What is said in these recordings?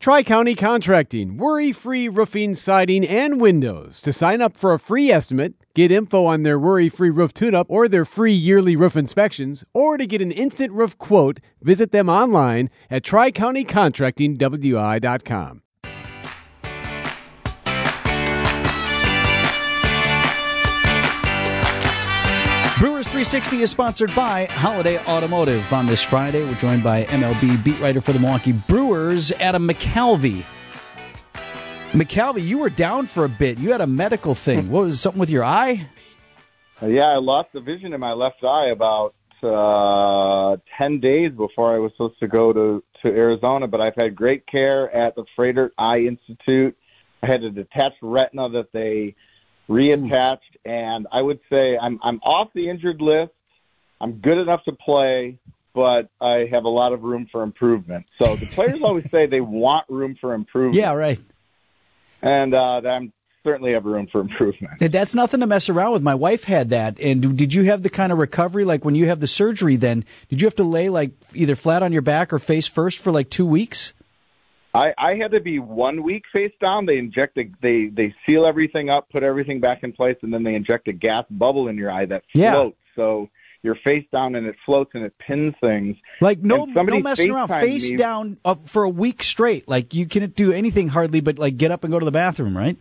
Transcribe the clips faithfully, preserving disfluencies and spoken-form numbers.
Tri-County Contracting, worry-free roofing, siding, and windows. To sign up for a free estimate, get info on their worry-free roof tune-up or their free yearly roof inspections, or to get an instant roof quote, visit them online at tri county contracting w i dot com. Brewers three sixty is sponsored by Holiday Automotive. On this Friday, we're joined by M L B beat writer for the Milwaukee Brewers, Adam McCalvy. McCalvy, you were down for a bit. You had a medical thing. What was it, something with your eye? Yeah, I lost the vision in my left eye about uh, ten days before I was supposed to go to, to Arizona, but I've had great care at the Froedtert Eye Institute. I had a detached retina that they reattached, and I would say I'm I'm off the injured list. I'm good enough to play, but I have a lot of room for improvement. So the players always say they want room for improvement. Yeah, right. And uh, I'm certainly have room for improvement. That's nothing to mess around with. My wife had that. And did you have the kind of recovery, like when you have the surgery then, did you have to lay like either flat on your back or face first for like two weeks? I, I had to be one week face down. They inject a, they they seal everything up, put everything back in place, and then they inject a gas bubble in your eye that floats. Yeah. So you're face down and it floats and it pins things. Like no, no messing around, face me. down uh, for a week straight. Like you can't do anything hardly, but like get up and go to the bathroom, right?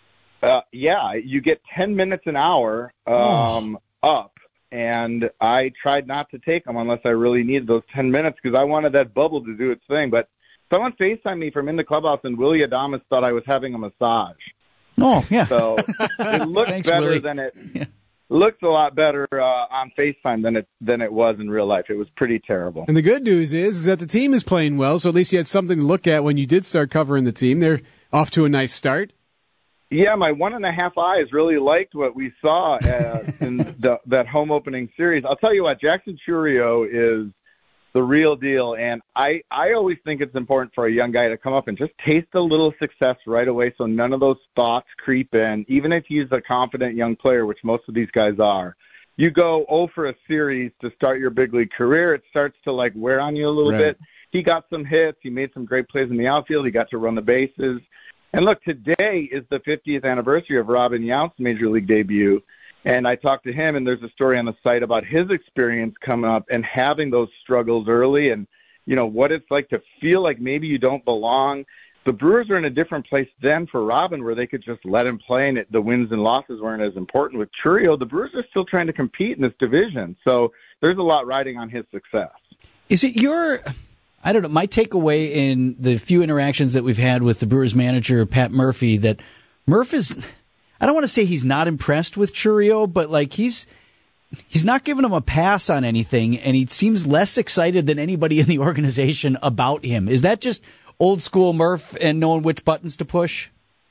Uh, yeah, you get ten minutes an hour um, oh. up. And I tried not to take them unless I really needed those ten minutes because I wanted that bubble to do its thing. But someone FaceTimed me from in the clubhouse, and Willie Adames thought I was having a massage. Oh, yeah. So it looks Thanks, better Willie. than it yeah. looks a lot better uh, on FaceTime than it than it was in real life. It was pretty terrible. And the good news is, is that the team is playing well, so at least you had something to look at when you did start covering the team. They're off to a nice start. Yeah, my one and a half eyes really liked what we saw uh, in the, that home opening series. I'll tell you what, Jackson Chourio is the real deal, and I, I always think it's important for a young guy to come up and just taste a little success right away so none of those thoughts creep in, even if he's a confident young player, which most of these guys are. You go oh for a series to start your big league career, it starts to like wear on you a little right. bit. He got some hits. He made some great plays in the outfield. He got to run the bases. And look, today is the fiftieth anniversary of Robin Yount's major league debut. And I talked to him, and there's a story on the site about his experience coming up and having those struggles early and, you know, what it's like to feel like maybe you don't belong. The Brewers are in a different place then for Robin where they could just let him play and it, the wins and losses weren't as important. With Chourio, the Brewers are still trying to compete in this division. So there's a lot riding on his success. Is it your... I don't know, my takeaway in the few interactions that we've had with the Brewers manager, Pat Murphy, that Murph is, I don't want to say he's not impressed with Chourio, but like he's he's not giving him a pass on anything, and he seems less excited than anybody in the organization about him. Is that just old school Murph and knowing which buttons to push?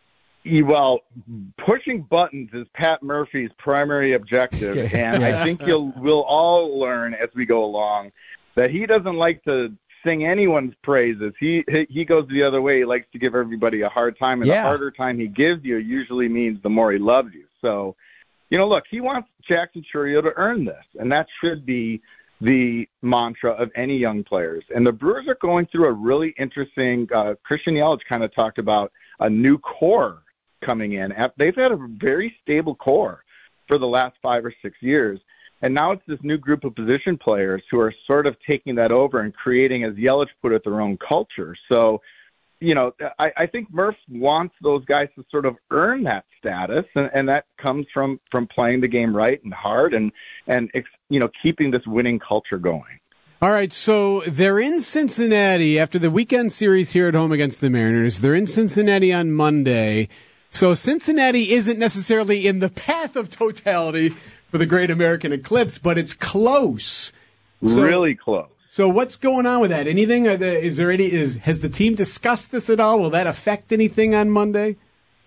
Well, pushing buttons is Pat Murphy's primary objective, and yes. I think you'll we'll all learn as we go along that he doesn't like to sing anyone's praises. He he goes the other way. He likes to give everybody a hard time, and yeah. the harder time he gives you usually means the more he loves you. So, you know, look, he wants Jackson Chourio to earn this, and that should be the mantra of any young players. And the Brewers are going through a really interesting, uh, Christian Yelich kind of talked about a new core coming in. They've had a very stable core for the last five or six years. And now it's this new group of position players who are sort of taking that over and creating, as Yelich put it, their own culture. So, you know, I, I think Murph wants those guys to sort of earn that status, and, and that comes from, from playing the game right and hard and, and, you know, keeping this winning culture going. All right, so they're in Cincinnati after the weekend series here at home against the Mariners. They're in Cincinnati on Monday. So Cincinnati isn't necessarily in the path of totality for the Great American Eclipse, but it's close. So, really close. So what's going on with that? Anything? Are the, is there any? Is has the team discussed this at all? Will that affect anything on Monday?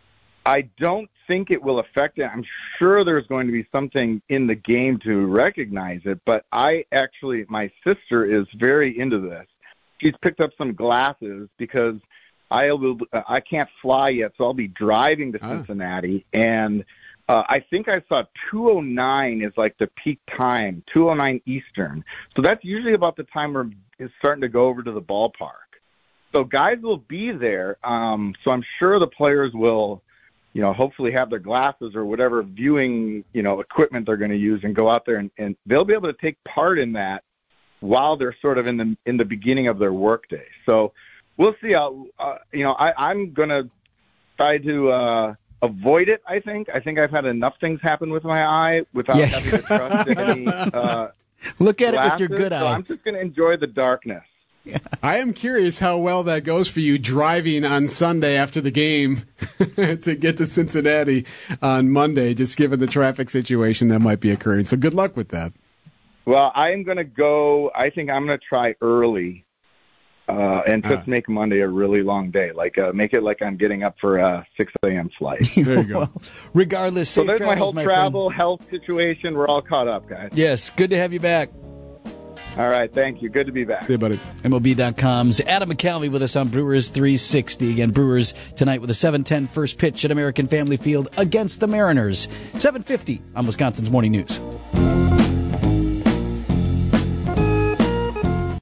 I don't think it will affect it. I'm sure there's going to be something in the game to recognize it, but I actually, my sister is very into this. She's picked up some glasses because I will. I can't fly yet, so I'll be driving to Cincinnati ah. and. Uh, I think I saw two oh nine is like the peak time, two oh nine Eastern. So that's usually about the time where it's starting to go over to the ballpark. So guys will be there. Um, so I'm sure the players will, you know, hopefully have their glasses or whatever viewing, you know, equipment they're going to use and go out there and, and they'll be able to take part in that while they're sort of in the in the beginning of their workday. So we'll see how, uh, you know, I, I'm going to try to uh, avoid it, I think. I think I've had enough things happen with my eye without Yeah. having to trust any uh, Look at glasses, it with your good so eye. I'm just going to enjoy the darkness. I am curious how well that goes for you driving on Sunday after the game to get to Cincinnati on Monday, just given the traffic situation that might be occurring. So good luck with that. Well, I am going to go, I think I'm going to try early uh, and just Ah. make Monday a really long day. Like uh, make it like I'm getting up for a six a.m. flight. There you go. Well, regardless, So safe there's my travels, whole my travel, friend. health situation. We're all caught up, guys. Yes, good to have you back. All right, thank you. Good to be back. See you, buddy. M L B dot com's Adam McCalvy with us on Brewers three sixty. Again, Brewers tonight with a seven ten first pitch at American Family Field against the Mariners. seven fifty on Wisconsin's Morning News.